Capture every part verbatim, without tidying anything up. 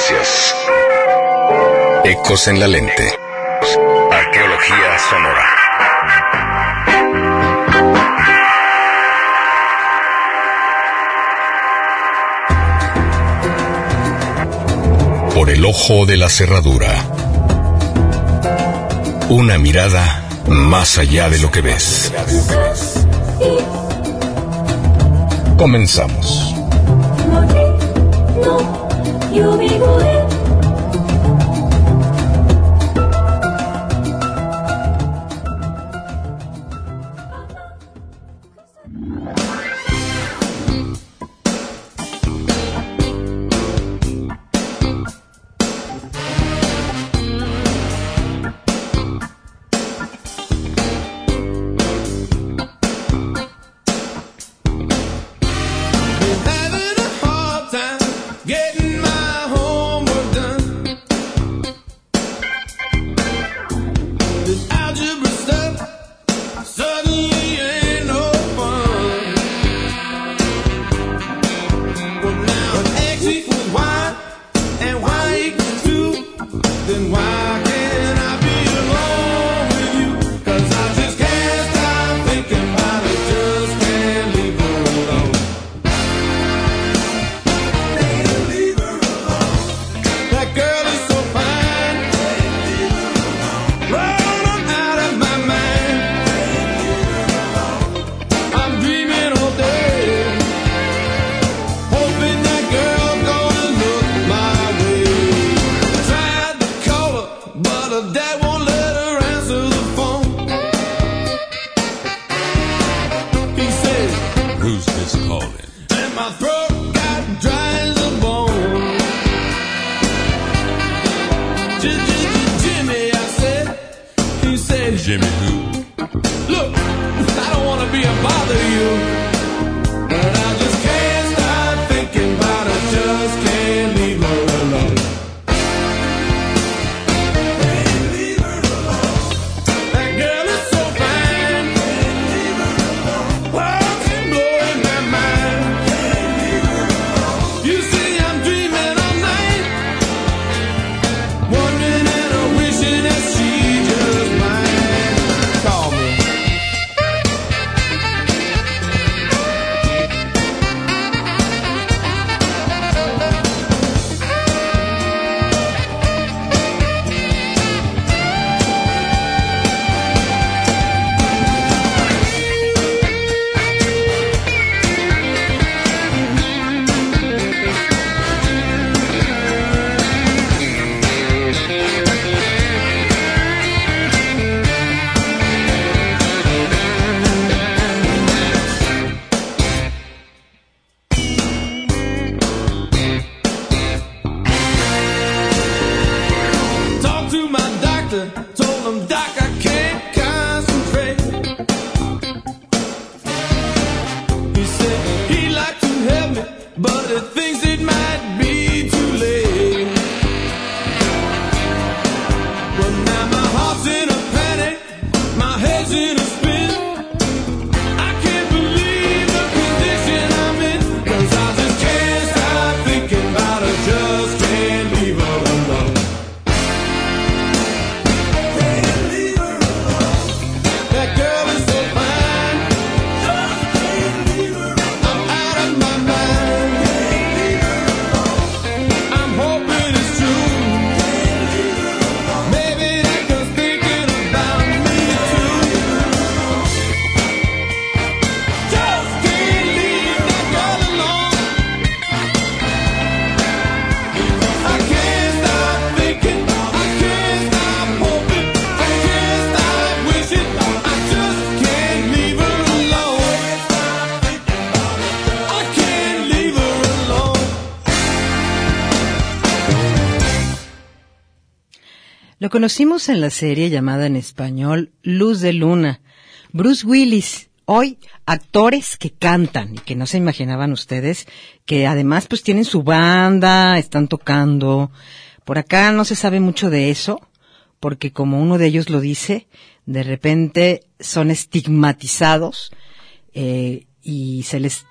noticias. Ecos en la lente. Arqueología sonora. Por el ojo de la cerradura. Una mirada más allá de lo que ves. Comenzamos. Lo conocimos en la serie llamada en español Luz de Luna. Bruce Willis, hoy actores que cantan y que no se imaginaban ustedes, que además pues tienen su banda, están tocando. Por acá no se sabe mucho de eso, porque como uno de ellos lo dice, de repente son estigmatizados eh, y se les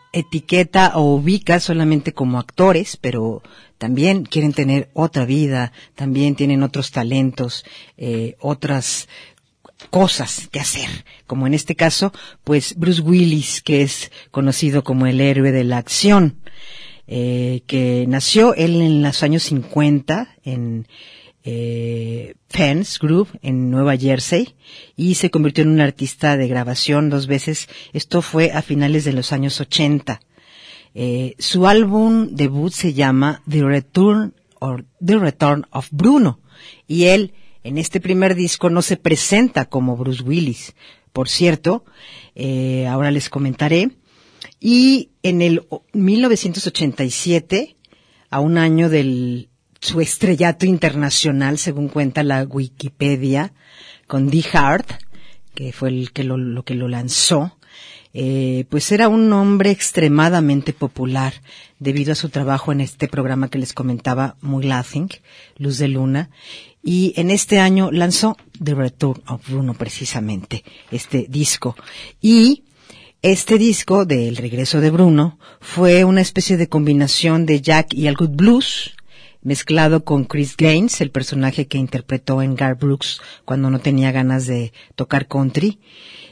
etiqueta o ubica solamente como actores, pero también quieren tener otra vida, también tienen otros talentos, eh, otras cosas que hacer, como en este caso, pues Bruce Willis, que es conocido como el héroe de la acción, eh, que nació él en los años cincuenta en eh, Penn's Grove, en Nueva Jersey, y se convirtió en un artista de grabación dos veces. Esto fue a finales de los años ochenta. Eh, su álbum debut se llama The Return or The Return of Bruno, y él en este primer disco no se presenta como Bruce Willis. Por cierto, eh, ahora les comentaré. Y en el mil novecientos ochenta y siete, a un año del su estrellato internacional, según cuenta la Wikipedia, con Die Hard, que fue el que lo, lo que lo lanzó, eh, pues era un hombre extremadamente popular debido a su trabajo en este programa que les comentaba, Muy Laughing, Luz de Luna. Y en este año lanzó The Return of Bruno, precisamente, este disco. Y este disco del regreso de Bruno fue una especie de combinación de Jack y el Good Blues, mezclado con Chris Gaines, el personaje que interpretó en Garth Brooks cuando no tenía ganas de tocar country,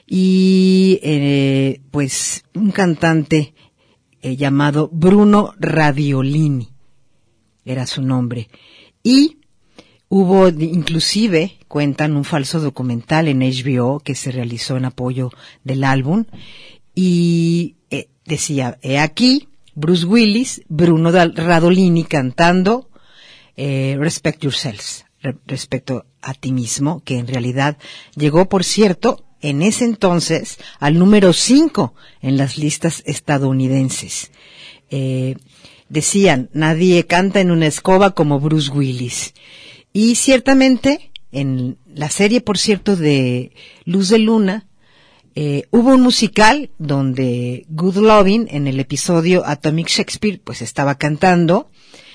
y eh, pues un cantante eh, llamado Bruno Radiolini, era su nombre. Y hubo, inclusive, cuentan un falso documental en H B O que se realizó en apoyo del álbum, y eh, decía, he aquí, Bruce Willis, Bruno Radolini cantando eh, Respect Yourselves, re- respecto a ti mismo, que en realidad llegó, por cierto, en ese entonces al número cinco en las listas estadounidenses. Eh, decían, nadie canta en una escoba como Bruce Willis. Y ciertamente, en la serie, por cierto, de Luz de Luna, eh, hubo un musical donde Good Lovin', en el episodio Atomic Shakespeare, pues estaba cantando,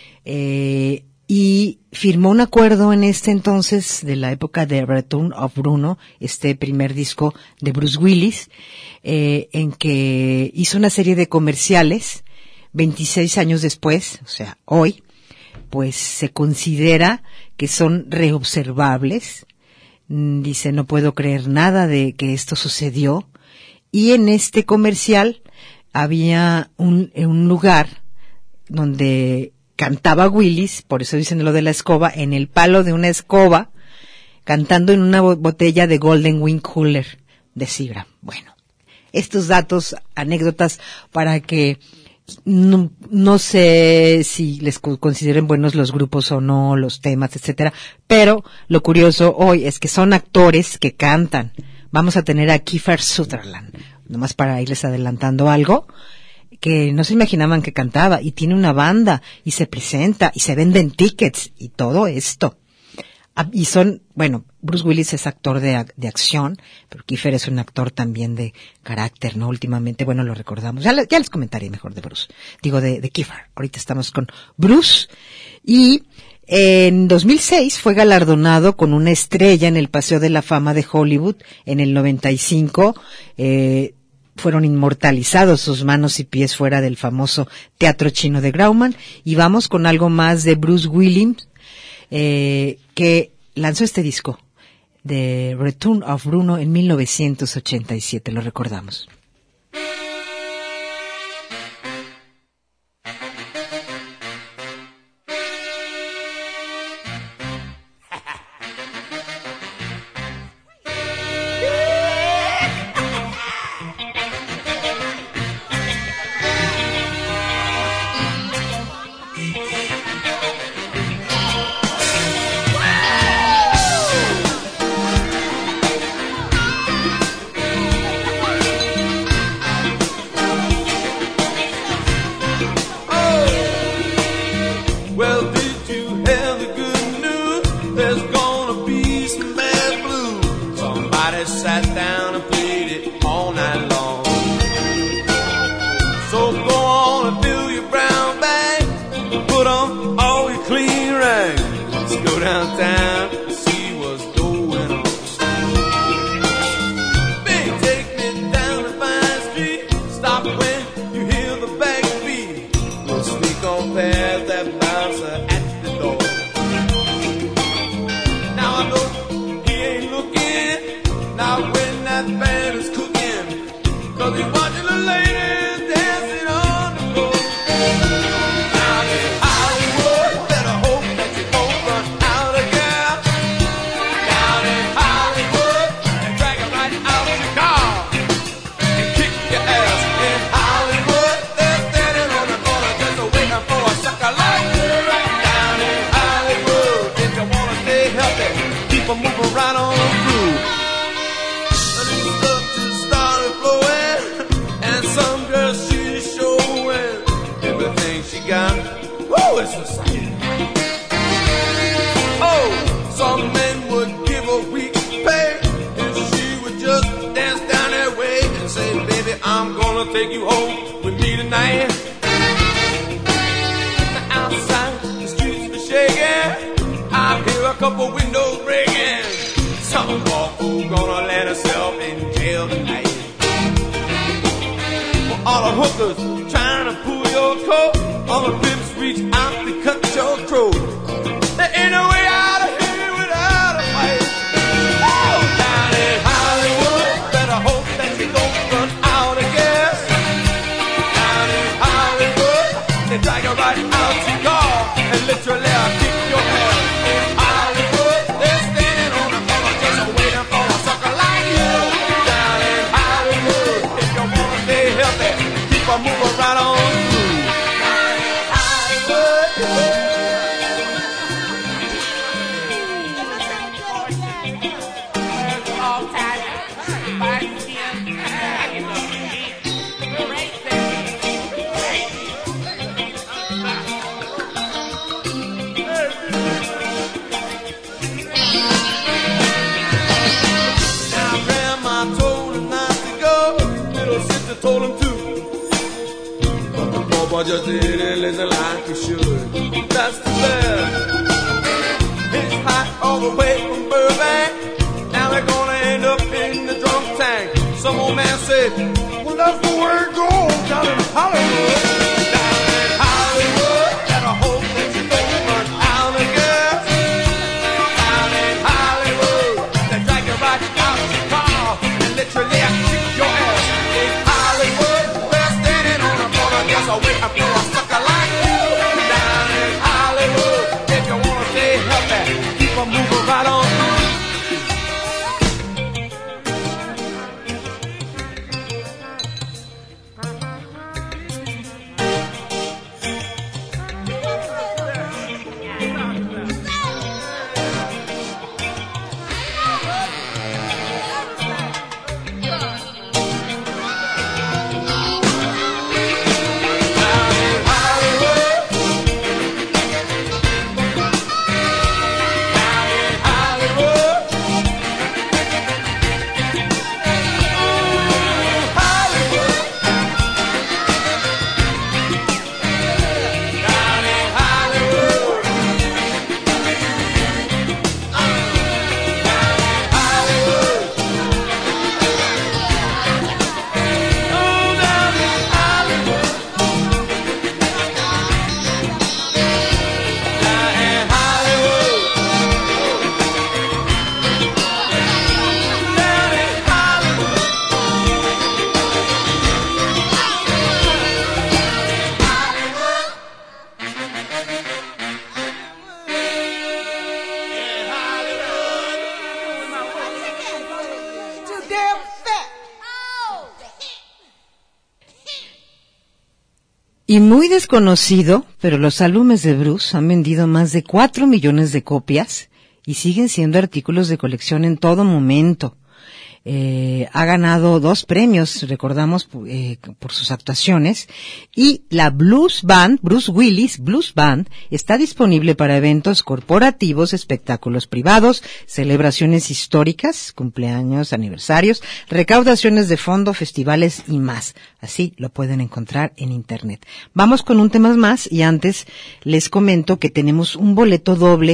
eh, y firmó un acuerdo en este entonces, de la época de Return of Bruno, este primer disco de Bruce Willis, eh, en que hizo una serie de comerciales, veintiséis años después, o sea, hoy, pues se considera que son reobservables. Dice, no puedo creer nada de que esto sucedió. Y en este comercial había un, un lugar donde cantaba Willis, por eso dicen lo de la escoba, en el palo de una escoba, cantando en una botella de Golden Wing Cooler de sidra. Bueno, estos datos, anécdotas para que No, no sé si les consideren buenos los grupos o no, los temas, etcétera, pero lo curioso hoy es que son actores que cantan. Vamos a tener a Kiefer Sutherland, nomás para irles adelantando algo, que no se imaginaban que cantaba, y tiene una banda, y se presenta, y se venden tickets, y todo esto. Y son, bueno, Bruce Willis es actor de, de acción, pero Kiefer es un actor también de carácter, ¿no? Últimamente, bueno, lo recordamos. Ya, le, ya les comentaré mejor de Bruce. Digo, de, de Kiefer. Ahorita estamos con Bruce. Y en dos mil seis fue galardonado con una estrella en el Paseo de la Fama de Hollywood. En el noventa y cinco, eh, fueron inmortalizados sus manos y pies fuera del famoso Teatro Chino de Grauman. Y vamos con algo más de Bruce Willis, Eh, que lanzó este disco de Return of Bruno en mil novecientos ochenta y siete, lo recordamos. past that bouncer at the door. Now I know he ain't looking, not when that band is cooking, cause he's watching the ladies dancing on the floor. Down in Hollywood, better hope that you don't run out of gas. Down in Hollywood, they drag you right out of your car and kick your ass. In Hollywood, they're standing on the corner just waiting for a sucker like you. Down in Hollywood, if you wanna stay healthy, keep on moving right on through. And this stuff just started flowing, and some girl she's showing everything she got. Whoa, it's a sight. Oh, some men would give a week's pay if she would just dance down that way and say, baby, I'm gonna take you home with me tonight. Now outside, the streets were shaking, I hear a couple windows breaking. Some poor fool gonna let herself in jail tonight. For all the hookers trying to pull your coat, all the pimps reach out to cut your throat. There ain't no way out of here without a fight. Oh, down in Hollywood, better hope that you don't run out of gas. Down in Hollywood, they drag you right out your car and literally kick your ass. In Hollywood, they're standing on the corner just waiting for a sucker like you. Down in Hollywood, if you wanna stay healthy, keep on moving right on through. Down in Hollywood. Now Grandma told him not to go, little sister told him to, but the poor boy just didn't listen like he should. That's the bad. It's hot all the way from Burbank. Now they're gonna end up in the drunk tank. Some old man said, well, that's the way it goes down in Hollywood. Down in Hollywood, better hope that you don't run out of gas. Down in Hollywood, they drag you right out your car and literally kick your ass. In Hollywood, we're standing on the corner just waiting for a sucker like you. Down in Hollywood, if you wanna stay healthy, keep on moving right on through. Y muy desconocido, pero los álbumes de Bruce han vendido más de cuatro millones de copias y siguen siendo artículos de colección en todo momento. Eh, ha ganado dos premios, recordamos, eh, por sus actuaciones, y la Blues Band, Bruce Willis Blues Band, está disponible para eventos corporativos, espectáculos privados, celebraciones históricas, cumpleaños, aniversarios, recaudaciones de fondo, festivales y más. Así lo pueden encontrar en internet. Vamos con un tema más y antes les comento que tenemos un boleto doble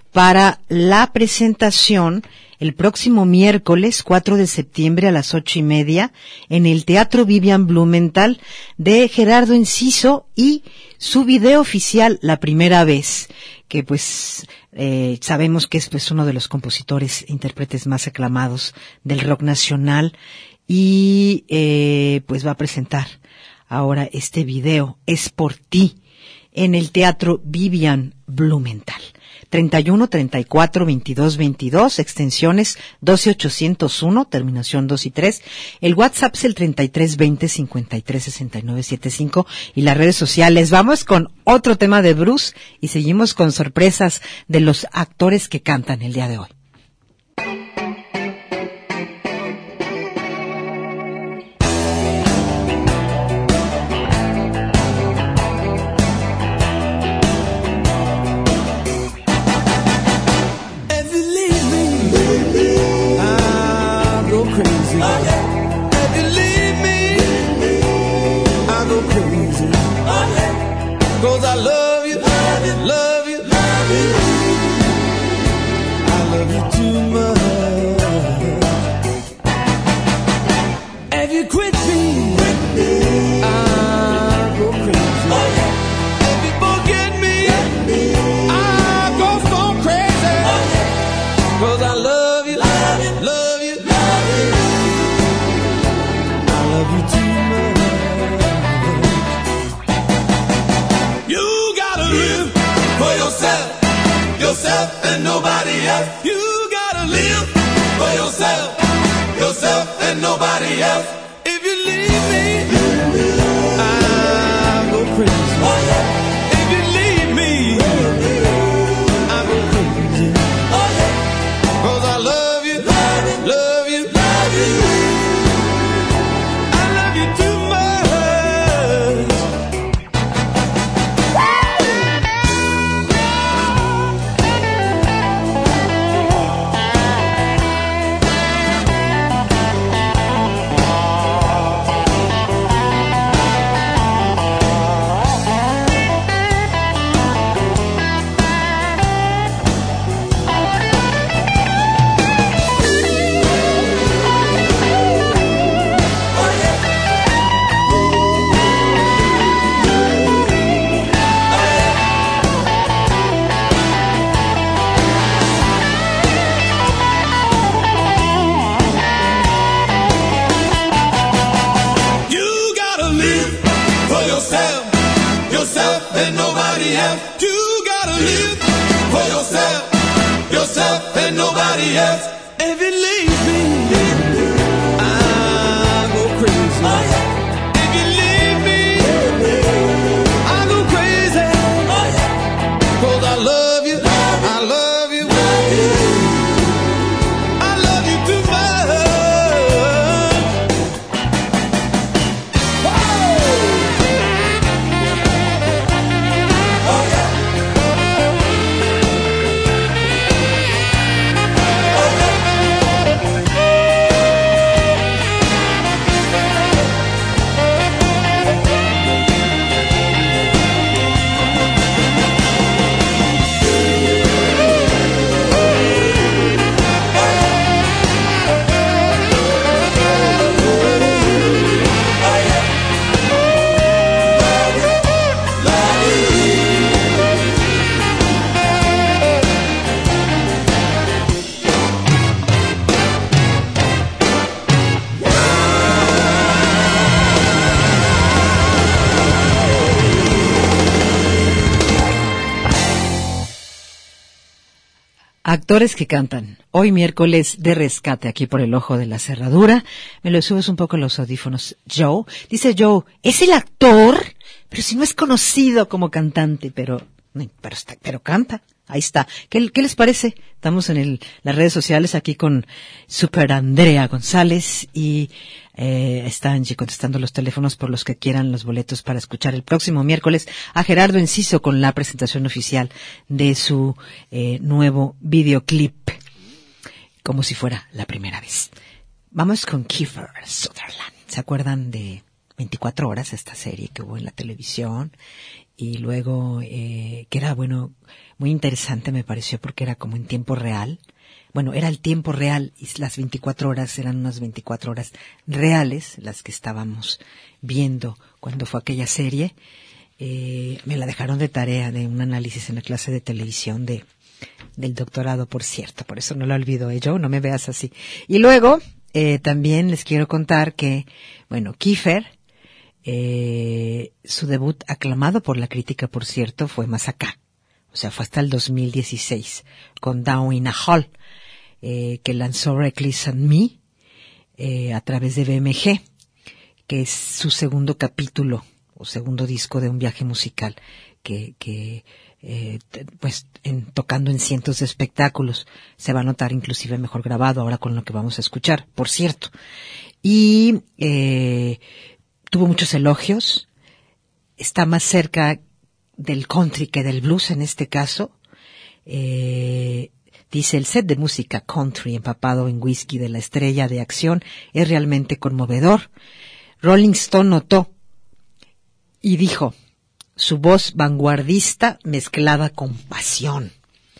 para la presentación el próximo miércoles cuatro de septiembre a las ocho y media en el Teatro Vivian Blumenthal de Gerardo Enciso y su video oficial La Primera Vez, que pues eh, sabemos que es pues uno de los compositores e intérpretes más aclamados del rock nacional y eh, pues va a presentar ahora este video Es por ti en el Teatro Vivian Blumenthal. treinta y uno, treinta y cuatro, veintidós, veintidós, extensiones doce ochocientos uno, terminación dos y tres. El WhatsApp es el treinta y tres veinte, cincuenta y tres, sesenta y nueve setenta y cinco y las redes sociales. Vamos con otro tema de Bruce y seguimos con sorpresas de los actores que cantan el día de hoy. And nobody else. You gotta live for yourself, yourself and nobody else. If you leave me, I'll go crazy. Oh, yeah. If you leave me, I'll go crazy. Oh, yeah. 'Cause I love you, love you, love you, love you. I love you too much. And nobody else. You gotta live for yourself, yourself and nobody else. If you leave me, I'll go crazy. Oh, yeah. If you leave me, I'll go crazy. Oh, yeah. 'Cause I love you, I love you, love you. I love you too much. Actores que cantan. Hoy miércoles de rescate aquí por el ojo de la cerradura. Me lo subes un poco los audífonos. Joe. Dice Joe, ¿es el actor? Pero si no es conocido como cantante, pero, pero, está, pero canta. Ahí está. ¿Qué, qué les parece? Estamos en el, las redes sociales aquí con Super Andrea González y eh, está Angie contestando los teléfonos por los que quieran los boletos para escuchar el próximo miércoles a Gerardo Enciso con la presentación oficial de su eh, nuevo videoclip, como si fuera la primera vez. Vamos con Kiefer Sutherland. ¿Se acuerdan de veinticuatro horas, esta serie que hubo en la televisión? y luego eh, que era, bueno, muy interesante me pareció porque era como en tiempo real. Bueno, era el tiempo real y las veinticuatro horas eran unas veinticuatro horas reales, las que estábamos viendo cuando fue aquella serie. Eh, me la dejaron de tarea de un análisis en la clase de televisión de del doctorado, por cierto, por eso no lo olvido, ¿eh? Yo, no me veas así. Y luego, eh, también les quiero contar que, bueno, Kiefer, eh, su debut aclamado por la crítica, por cierto, fue más acá. O sea, fue hasta el dos mil dieciséis, con Down in a Hole, eh, que lanzó Reckless and Me, eh, a través de B M G, que es su segundo capítulo, o segundo disco de un viaje musical, que, que, eh, pues, en, tocando en cientos de espectáculos. Se va a notar inclusive mejor grabado ahora con lo que vamos a escuchar, por cierto. Y, eh, tuvo muchos elogios. Está más cerca del country que del blues en este caso. Eh, dice, el set de música country empapado en whisky de la estrella de acción es realmente conmovedor. Rolling Stone notó y dijo, su voz vanguardista mezclada con pasión.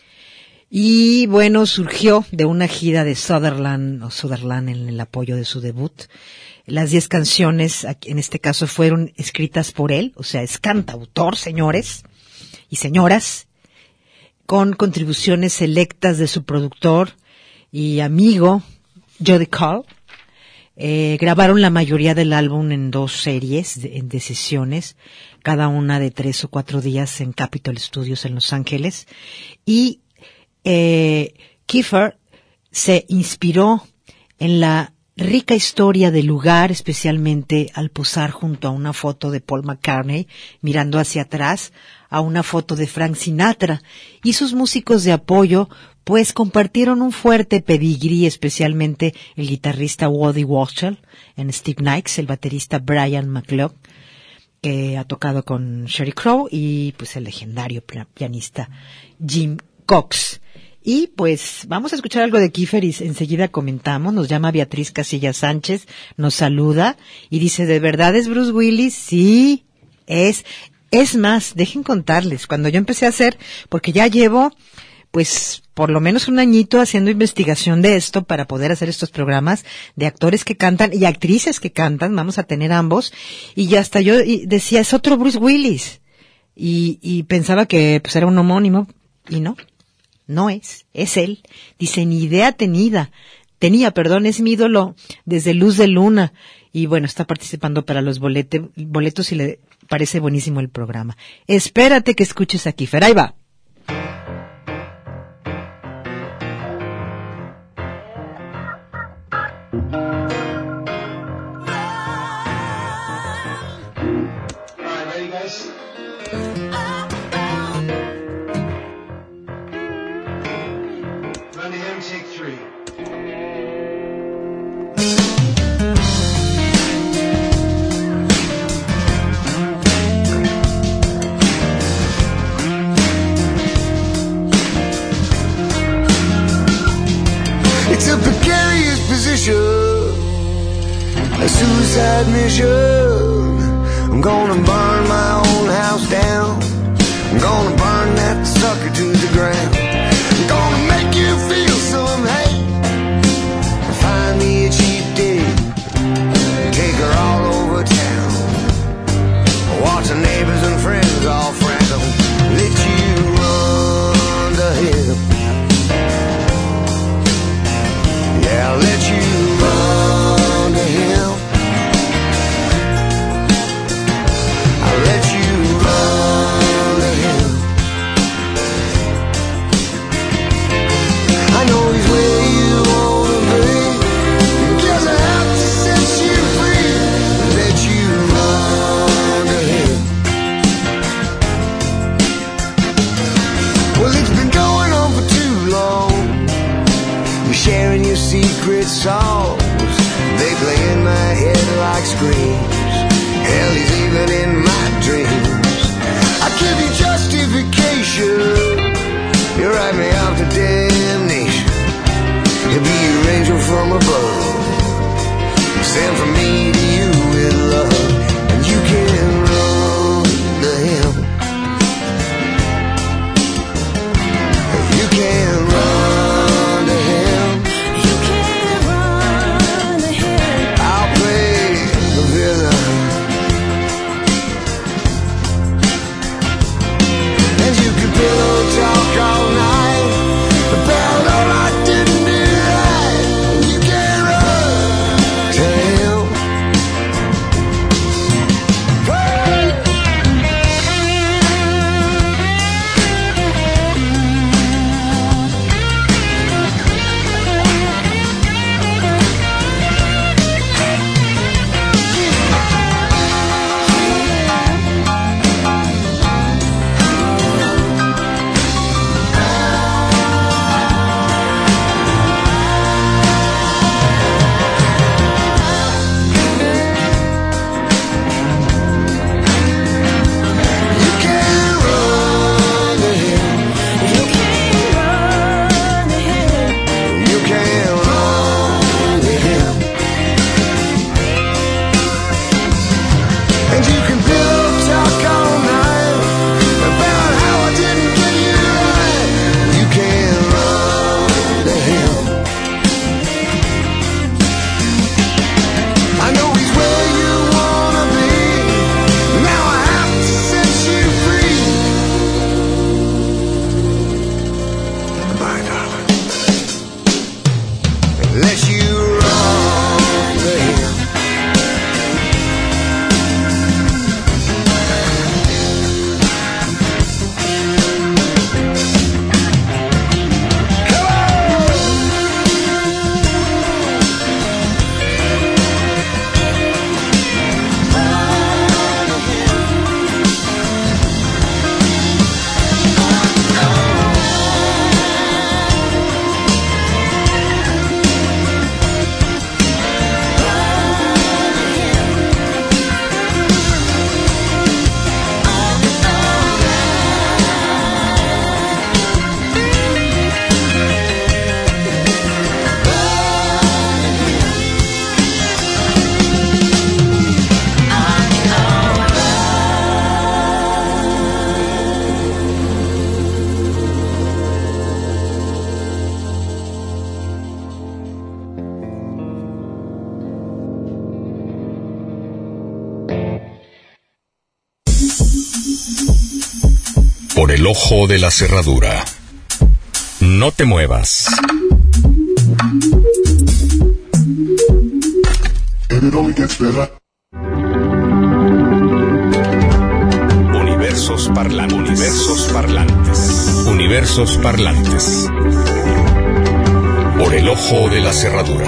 Y bueno, surgió de una gira de Sutherland, o Sutherland en el apoyo de su debut. Las diez canciones, en este caso, fueron escritas por él, o sea, es cantautor, señores y señoras, con contribuciones selectas de su productor y amigo, Jody Cole. Eh, grabaron la mayoría del álbum en dos series de, de sesiones, cada una de tres o cuatro días en Capitol Studios en Los Ángeles. Y eh, Kiefer se inspiró en la rica historia del lugar, especialmente al posar junto a una foto de Paul McCartney, mirando hacia atrás, a una foto de Frank Sinatra, y sus músicos de apoyo, pues compartieron un fuerte pedigrí, especialmente el guitarrista Woody Walshall, en Steve Nicks, el baterista Brian McLeod, que ha tocado con Sheryl Crow, y pues el legendario pianista Jim Cox. Y pues vamos a escuchar algo de Kiefer y enseguida comentamos. Nos llama Beatriz Casillas Sánchez, nos saluda y dice, ¿de verdad es Bruce Willis? Sí, es. Es más, dejen contarles, cuando yo empecé a hacer, porque ya llevo pues por lo menos un añito haciendo investigación de esto para poder hacer estos programas de actores que cantan y actrices que cantan, vamos a tener ambos, y ya hasta yo decía, es otro Bruce Willis, y, y pensaba que pues era un homónimo, y no. No es, es él. Dice, ni idea tenida, tenía, perdón, es mi ídolo desde Luz de Luna. Y bueno, está participando para los bolete, boletos y le parece buenísimo el programa. Espérate que escuches a Kiefer, ahí va. A suicide mission. I'm gonna burn my own house down. I'm gonna burn that sucker to the ground. I'm gonna make you feel some hate. Find me a cheap date. Take her all over town. Watch the neighbors and friends all frantic. Let you run to hell. Yeah, I'll let you run to hell. I'll let you run to hell. I know he's where you wanna be. Guess I have to set you free. Let you run to hell. Well, it's been going on for too long. You're sharing your secret songs. They play in my head like screams. Hell, he's even in my dreams. I give you justification. You write me off to damnation. You'll be your angel from above. Send from me to you with love. And you can run to him. Por el ojo de la cerradura. No te muevas. Universos parlantes. Universos parlantes. Universos parlantes. Por el ojo de la cerradura.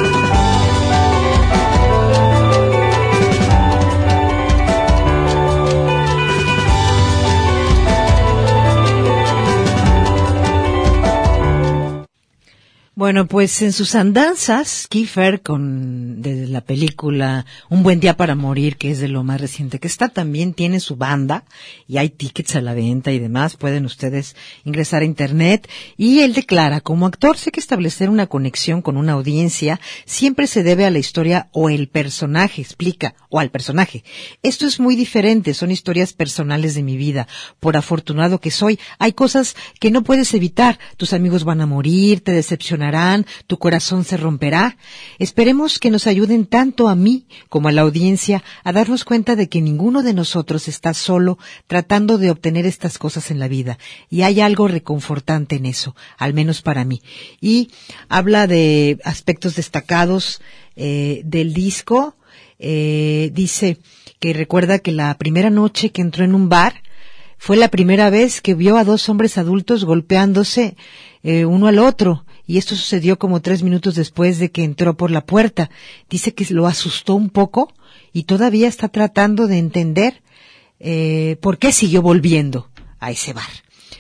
Bueno, pues en sus andanzas, Kiefer, con de la película Un buen día para morir, que es de lo más reciente que está, también tiene su banda y hay tickets a la venta y demás. Pueden ustedes ingresar a internet. Y él declara, como actor sé que establecer una conexión con una audiencia siempre se debe a la historia o el personaje, explica, o al personaje. Esto es muy diferente, son historias personales de mi vida. Por afortunado que soy, hay cosas que no puedes evitar. Tus amigos van a morir, te decepcionarán, tu corazón se romperá. Esperemos que nos ayuden tanto a mí como a la audiencia a darnos cuenta de que ninguno de nosotros está solo tratando de obtener estas cosas en la vida. Y hay algo reconfortante en eso, al menos para mí. Y habla de aspectos destacados eh, del disco. Eh, dice que recuerda que la primera noche que entró en un bar fue la primera vez que vio a dos hombres adultos golpeándose eh, uno al otro. Y esto sucedió como tres minutos después de que entró por la puerta. Dice que lo asustó un poco y todavía está tratando de entender eh, por qué siguió volviendo a ese bar.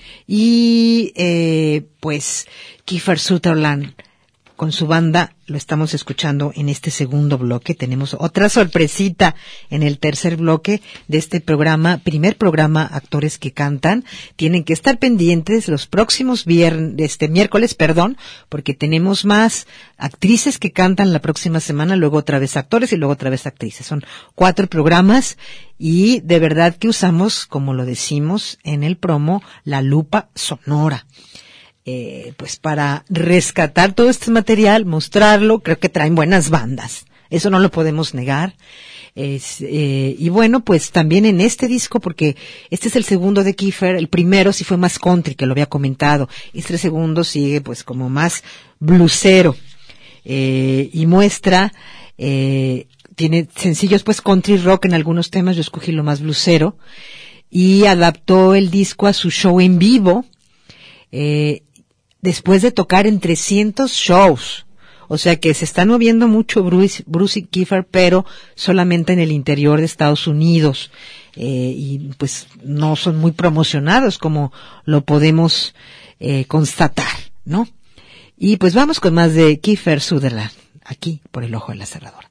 Y eh, pues Kiefer Sutherland con su banda lo estamos escuchando en este segundo bloque. Tenemos otra sorpresita en el tercer bloque de este programa, primer programa Actores que Cantan. Tienen que estar pendientes los próximos viernes, este miércoles, perdón, porque tenemos más actrices que cantan la próxima semana, luego otra vez actores y luego otra vez actrices. Son cuatro programas y de verdad que usamos, como lo decimos en el promo, la lupa sonora. Eh, pues para rescatar todo este material, mostrarlo, creo que traen buenas bandas. Eso no lo podemos negar. Es, eh, y bueno, pues también en este disco, porque este es el segundo de Kiefer, el primero sí fue más country, que lo había comentado. Este segundo sigue pues como más bluesero. Eh, y muestra, eh, tiene sencillos pues country rock en algunos temas, yo escogí lo más bluesero. Y adaptó el disco a su show en vivo. Eh, después de tocar en trescientos shows. O sea que se están moviendo mucho Bruce, Bruce y Kiefer, pero solamente en el interior de Estados Unidos. Eh, y pues no son muy promocionados como lo podemos eh, constatar, ¿no? Y pues vamos con más de Kiefer Sutherland, aquí por el ojo de la cerradura.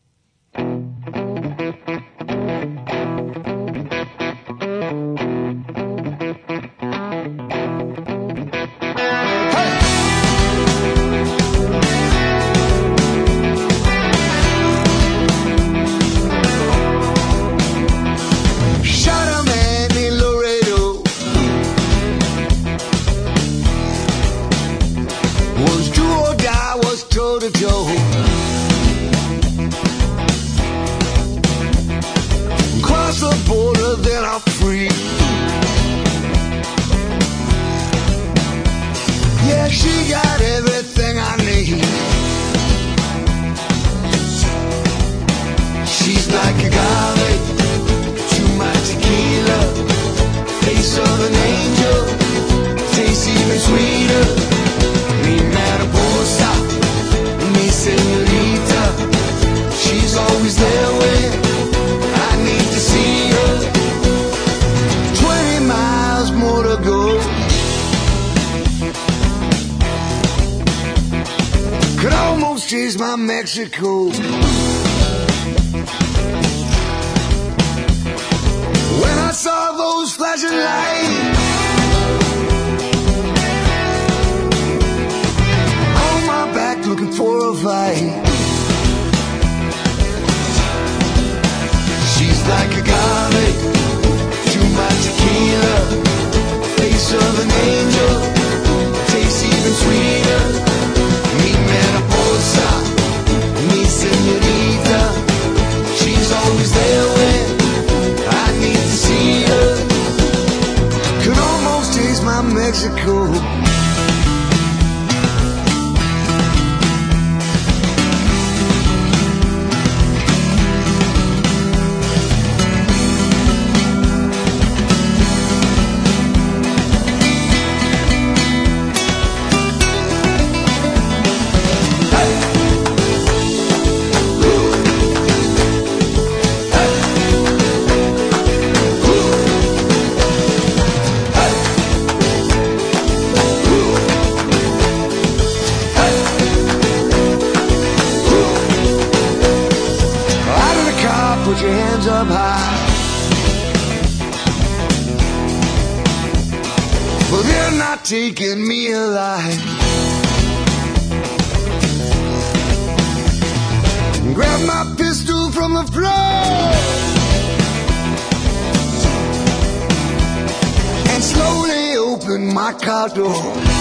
Joe. Cross the border, then I'm free. Yeah, she got everything I need. She's like agave to my tequila. Face of an angel, tastes even sweeter. Mi mariposa, señorita, she's always there when I need to see her. Twenty miles more to go. Could almost taste my Mexico. When I saw those flashing lights looking for a fight. She's like agave to my tequila. Face of an angel, tastes even sweeter. Mi mariposa, mi señorita. She's always there when I need to see her. Could almost my Mexico. Put your hands up high. But they're not taking me alive. Grab my pistol from the floor and slowly open my car door.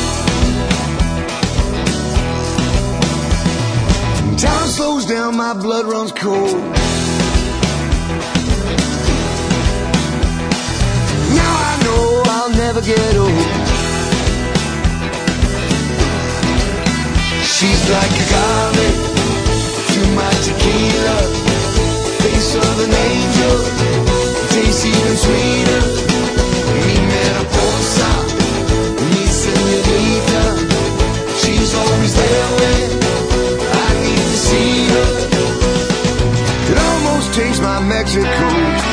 Time slows down, my blood runs cold. I'll never get old. She's like a garlic to my tequila, face of an angel, tastes even sweeter. Mi mariposa, mi señorita, she's always there when I need to see her. It almost takes my Mexico.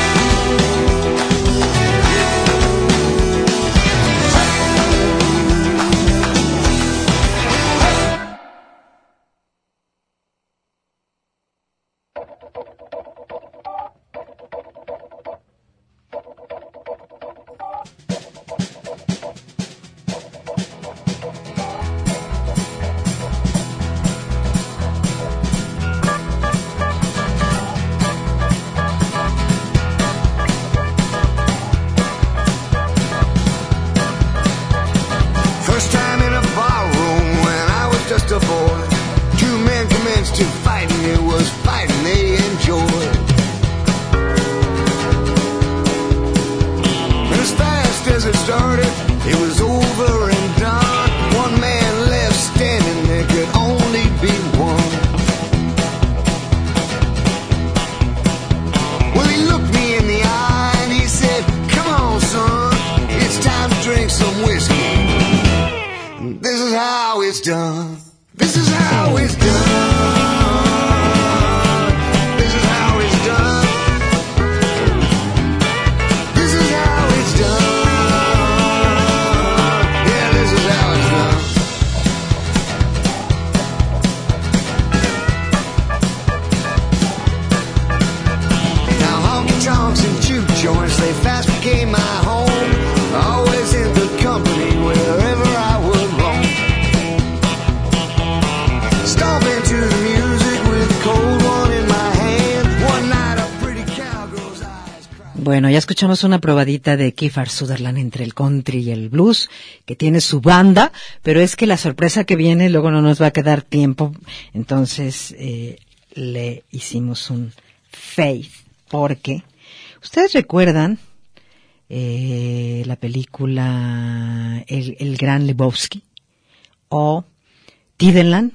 Bueno, ya escuchamos una probadita de Kiefer Sutherland entre el country y el blues, que tiene su banda, pero es que la sorpresa que viene luego no nos va a quedar tiempo, entonces eh, le hicimos un Faith, porque ustedes recuerdan eh, la película El, el Gran Lebowski o Tideland,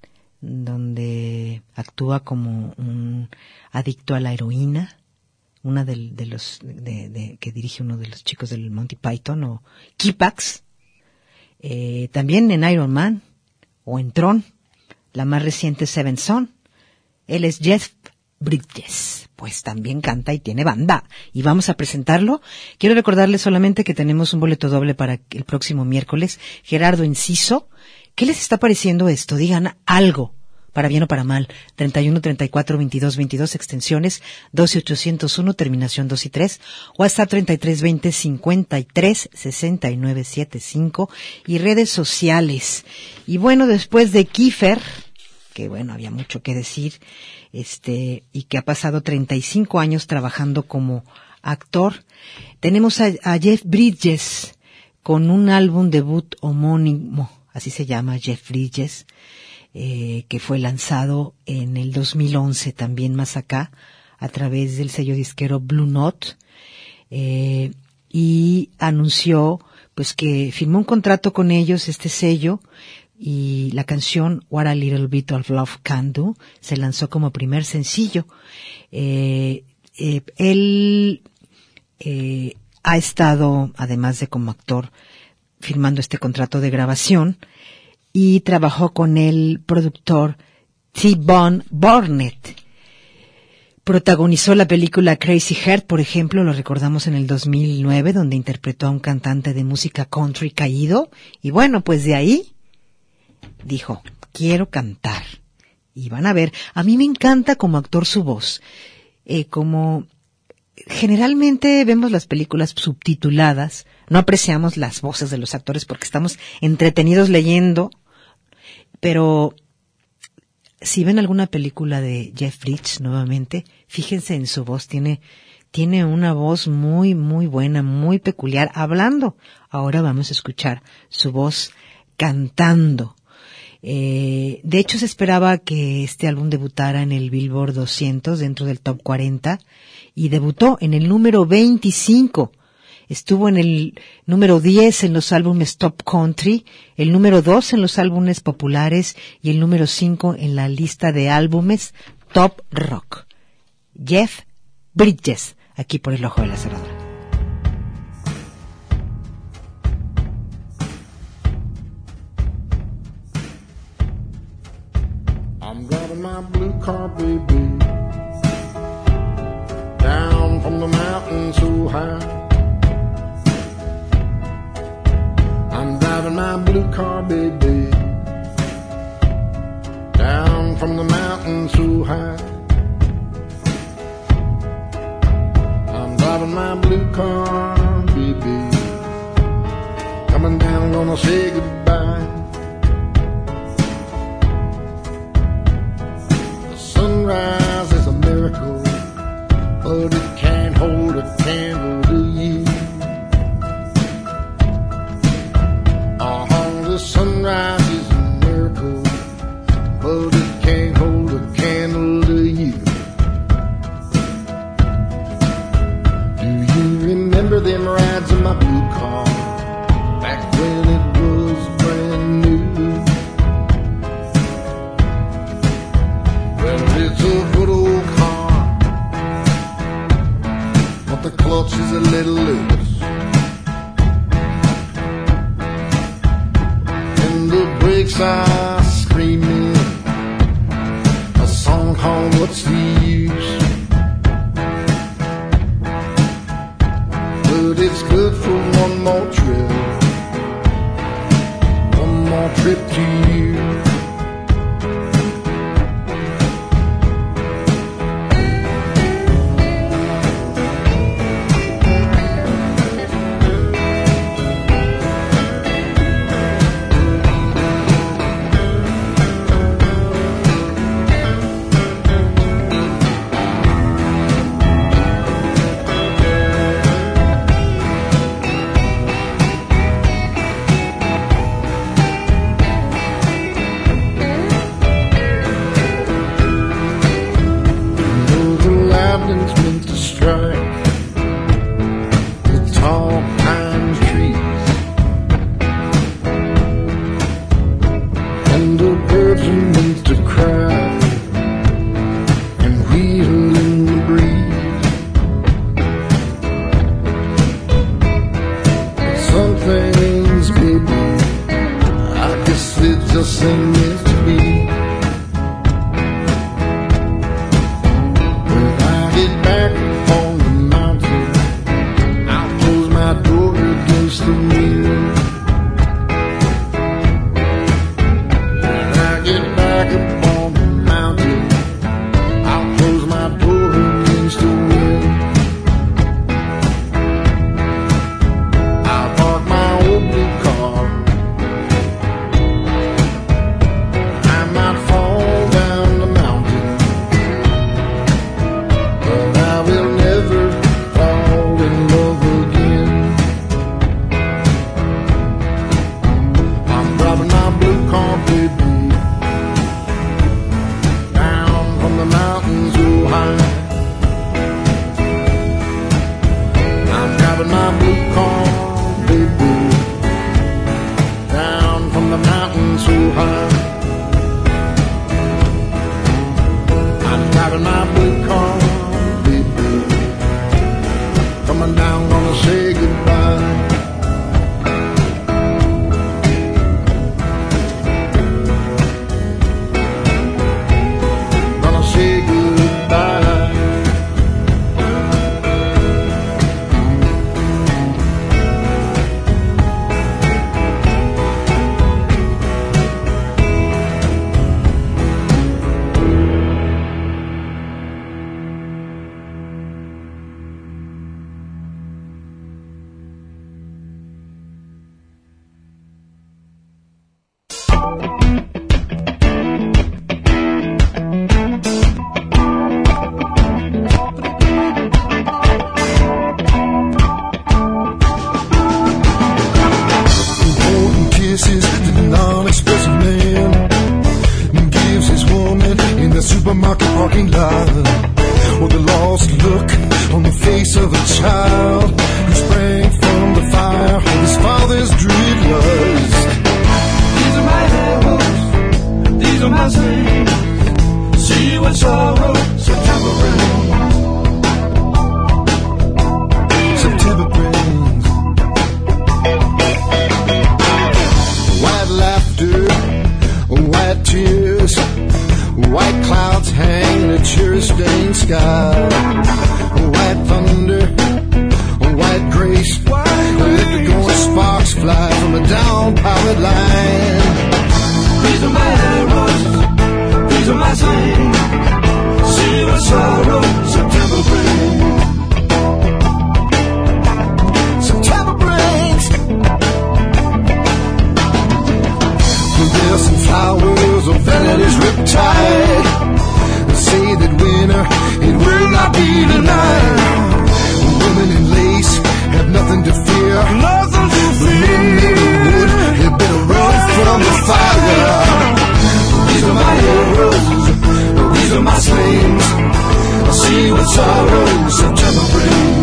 donde actúa como un adicto a la heroína, una de, de los de, de, que dirige uno de los chicos del Monty Python, o Kipax, eh, también en Iron Man o en Tron, la más reciente Seven Son. Él es Jeff Bridges, pues también canta y tiene banda, y vamos a presentarlo. Quiero recordarles solamente que tenemos un boleto doble para el próximo miércoles. Gerardo Enciso, ¿qué les está pareciendo esto? Digan algo, para bien o para mal. treinta y uno, treinta y cuatro, veintidós, veintidós, extensiones doce ochocientos uno, terminación dos y tres, WhatsApp treinta y tres veinte, cincuenta y tres, sesenta y nueve setenta y cinco, y redes sociales. Y bueno, después de Kiefer, que bueno, había mucho que decir, este, y que ha pasado treinta y cinco años trabajando como actor, tenemos a, a Jeff Bridges con un álbum debut homónimo, así se llama, Jeff Bridges, eh, que fue lanzado en el dos mil once también más acá, a través del sello disquero Blue Note, eh, y anunció pues que firmó un contrato con ellos, este sello, y la canción What a Little Bit of Love Can Do se lanzó como primer sencillo. Eh, eh, él eh, ha estado, además de como actor, firmando este contrato de grabación, y trabajó con el productor T-Bone Burnett. Protagonizó la película Crazy Heart, por ejemplo, lo recordamos en el dos mil nueve, donde interpretó a un cantante de música country caído, y bueno, pues de ahí dijo, quiero cantar. Y van a ver, a mí me encanta como actor su voz. Eh, como generalmente vemos las películas subtituladas, no apreciamos las voces de los actores porque estamos entretenidos leyendo, pero si ven alguna película de Jeff Bridges nuevamente, fíjense en su voz, tiene tiene una voz muy, muy buena, muy peculiar, hablando. Ahora vamos a escuchar su voz cantando. Eh, de hecho, se esperaba que este álbum debutara en el Billboard doscientos dentro del Top cuarenta y debutó en el número veinticinco. Estuvo en el número diez en los álbumes Top Country, el número dos en los álbumes populares y el número cinco en la lista de álbumes Top Rock. Jeff Bridges, aquí por El Ojo de la Cerradura. I'm driving my blue car, baby, down from the mountain so high. I'm driving my blue car, baby, down from the mountain so high. I'm driving my blue car, baby, coming down, gonna say goodbye. The sunrise is a miracle, but it can't hold a candle to you. The sunrise is a miracle, but it can't hold a candle to you. Do you remember them rides in my blue car, back when it was brand new? Well, it's a good old car, but the clutch is a little loose. Brakes are screaming a song called What's the Use? But it's good for one more trip, one more trip to you. between love, or the lost look on the face of a child who sprang from the fire of his father's druid lust. These are my heroes, these are my saints. See what sorrow, September brings. September brings. White laughter, white tears, white clouds hang in a tear-stained sky. White thunder, white grace, let the going sparks fly from a down-powered line. These are my heroes, these are my saints. See what sorrow September brings. September brings. There's some flowers of vanity's riptide that say that winter, it will not be denied. Women in lace have nothing to fear. Nothing to The men in the wood had better run from the fire. These are my heroes, these are my slaves. See what sorrow September brings.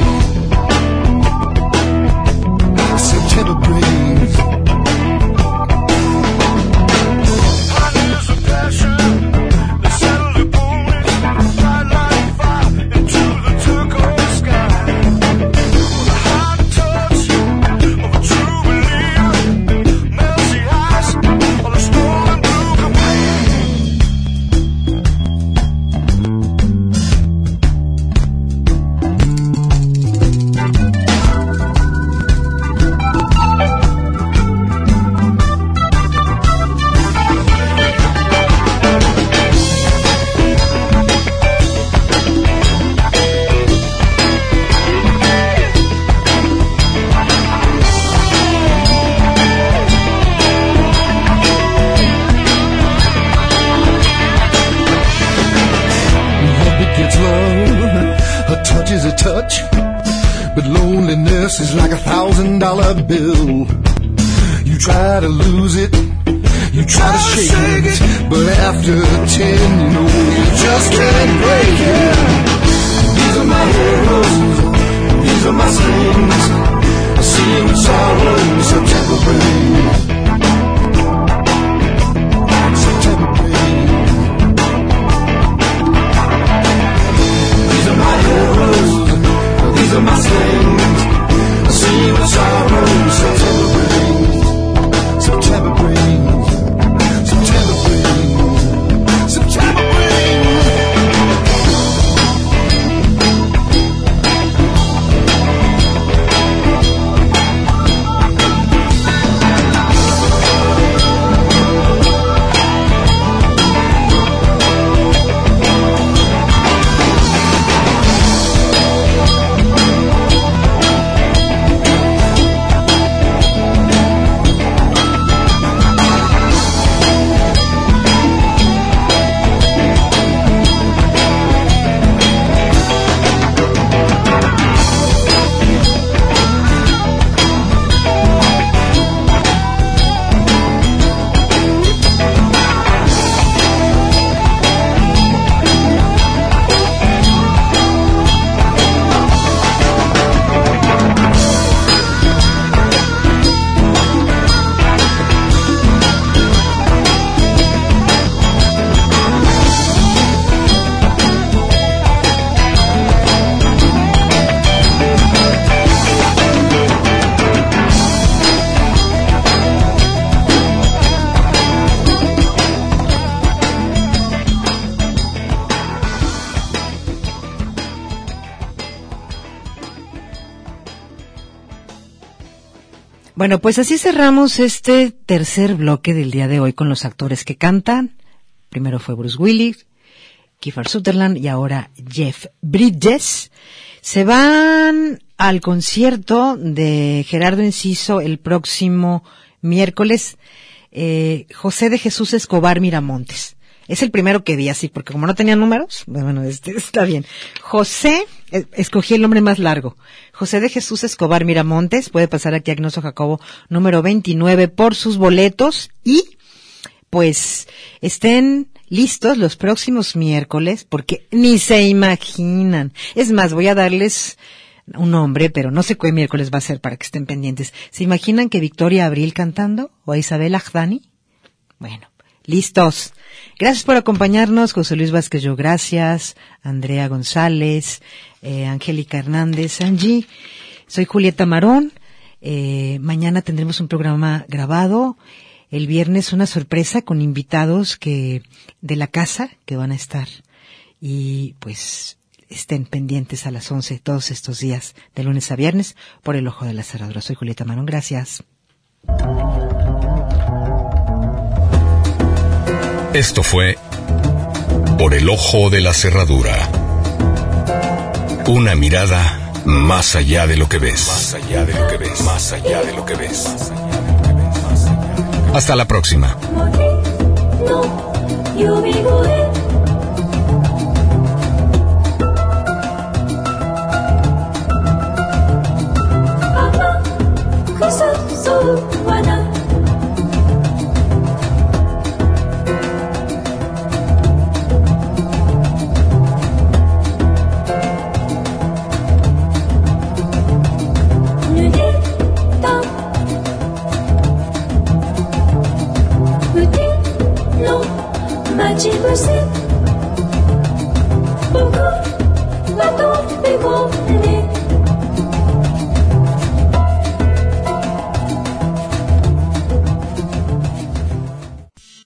September brings. Is like a thousand dollar bill. You try to lose it, you try to shake it, but after ten, you know you just can't break it. These are my heroes, these are my saints. I see what sorrow September brings. September brings. These are my heroes, these are my saints. See what sorrow September brings. September brings. September brings. September brings. Bueno, pues así cerramos este tercer bloque del día de hoy con los actores que cantan. Primero fue Bruce Willis, Kiefer Sutherland y ahora Jeff Bridges. Se van al concierto de Gerardo Enciso el próximo miércoles, eh, José de Jesús Escobar Miramontes. Es el primero que vi así, porque como no tenía números, bueno, este está bien. José, eh, escogí el nombre más largo. José de Jesús Escobar Miramontes, puede pasar aquí a Agnoso Jacobo número veintinueve por sus boletos y, pues, estén listos los próximos miércoles, porque ni se imaginan. Es más, voy a darles un nombre, pero no sé qué miércoles va a ser para que estén pendientes. ¿Se imaginan que Victoria Abril cantando o a Isabel Ajdani? Bueno, listos. Gracias por acompañarnos, José Luis Vázquez Yo, gracias, Andrea González, eh, Angélica Hernández, Angie. Soy Julieta Marón. Eh, mañana tendremos un programa grabado. El viernes una sorpresa con invitados que de la casa que van a estar. Y pues estén pendientes a las once todos estos días, de lunes a viernes, por El Ojo de la Cerradura. Soy Julieta Marón, gracias. Esto fue Por el Ojo de la Cerradura. Una mirada más allá de lo que ves. Más allá de lo que ves. Más allá de lo que ves. Hasta la próxima. Beaucoup, beaucoup, beaucoup,